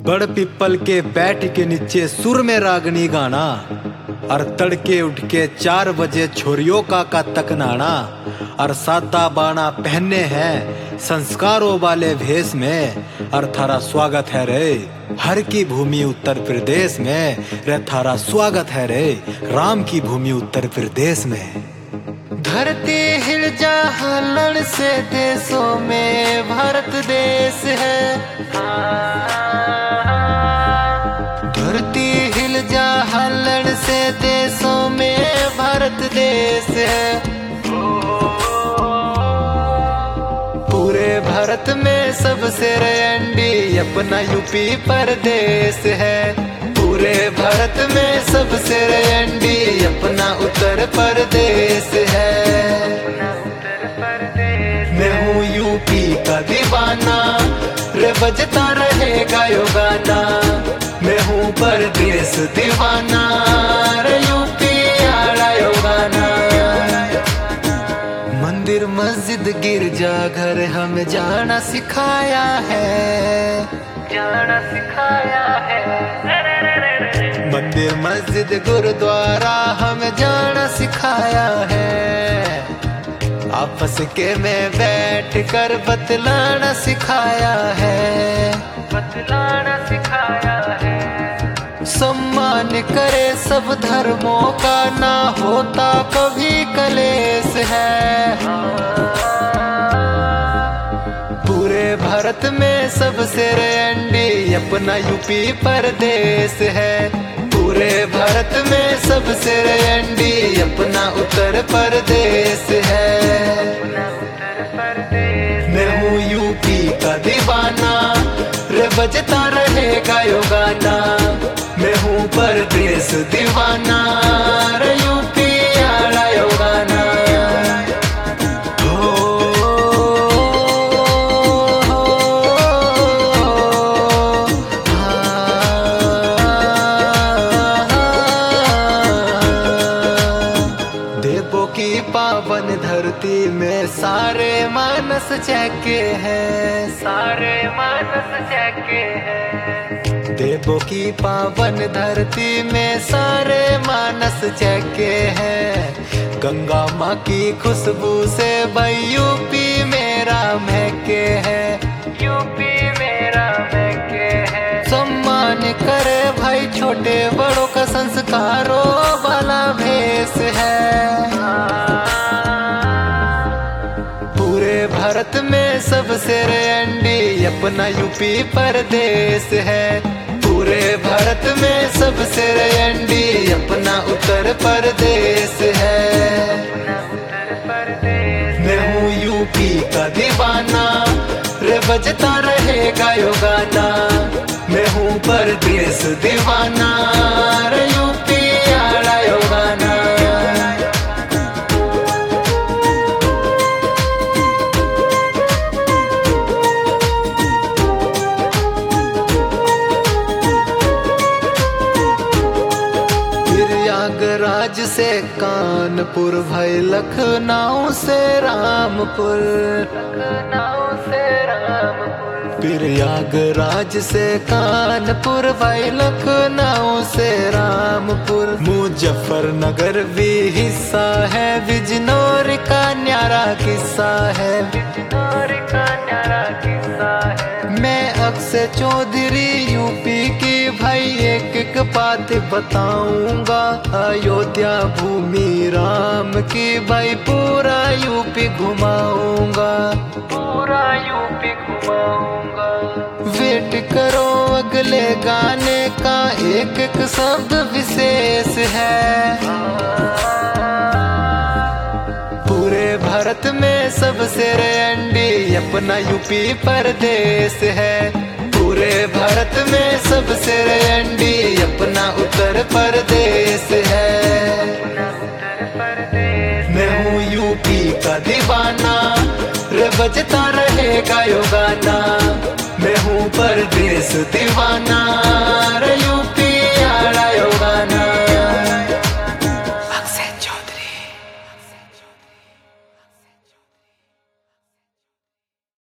बड़ पिपल के बैठ के नीचे सुर में रागनी गाना, और तड़के उठ के 4 बजे छोरियों का तक नाना, और सादा बाना पहने हैं संस्कारों वाले भेष में, और थारा स्वागत है रे हर की भूमि उत्तर प्रदेश में, रे थारा स्वागत है रे राम की भूमि उत्तर प्रदेश में। धरती हिल जा हलन से देशों में भारत देश है, धरती हिल जा हलन से देशों में भारत देश है। पूरे भारत में सबसे रैंडी अपना यूपी प्रदेश है, पूरे भारत में सबसे रैंडी अपना उत्तर प्रदेश है। मैं हूँ यूपी का दीवाना, रे बजता रहेगा यो गाना, मैं हूँ परदेश दीवाना, रे यूपी आड़ा यो गाना। मंदिर मस्जिद गिरजा घर हमें जाना सिखाया है, जाना सिखाया है। मंदिर मस्जिद गुरुद्वारा हमें जाना सिखाया है, आपस के में बैठ कर बतलाना सिखाया है, बतलाना सिखाया है। सम्मान करे सब धर्मों का, ना होता कभी कलेश है। पूरे भारत में सबसे रैंडी अपना यूपी प्रदेश है, पूरे भारत में सबसे रैंडी अपना उत्तर प्रदेश है। मैं हूँ यूपी का दीवाना, रे बजता रहेगा यो गाना, मैं हूँ परदेश दीवाना, रे यूपी आड़ा यो गाना। पावन धरती में सारे मानस चहके हैं, सारे मानस चहके हैं। देवों की पावन धरती में सारे मानस चहके हैं। गंगा माँ की खुशबू से भाई यूपी मेरा महके है, यूपी मेरा महके है। सम्मान करे भाई छोटे बड़ों का, संस्कारों वाला भेष है। पूरे भारत में सबसे रैंडी अपना यूपी प्रदेश है, पूरे भारत में सबसे रैंडी अपना उत्तर प्रदेश है। मैं हूँ यूपी का दीवाना, रे बजता रहेगा यो गाना, मैं हूँ परदेश दीवाना, रे यूपी आड़ा यो गाना। प्रयागराज से कानपुर भाई, लखनऊ से रामपुर, लखनऊ से रामपुर। प्रयागराज से कानपुर भाई, लखनऊ से रामपुर। मुजफ्फरनगर भी हिस्सा है, बिजनौर का न्यारा किस्सा है, बिजनौर का न्यारा किस्सा है। मैं अक्षय चौधरी यूपी की भाई एक एक बात बताऊंगा, अयोध्या भूमि राम की भाई पूरा यूपी घुमाऊंगा, पूरा यूपी घुमाऊंगा। वेट करो अगले गाने का, एक एक शब्द विशेष है। पूरे भारत में सबसे रैंडी अपना यूपी प्रदेश है, पूरे भारत में सबसे रैंडी अपना उत्तर प्रदेश है। मैं हूँ यूपी का दीवाना, रे बजता रहेगा यो गाना, मैं हूँ परदेश दीवाना, रे यूपी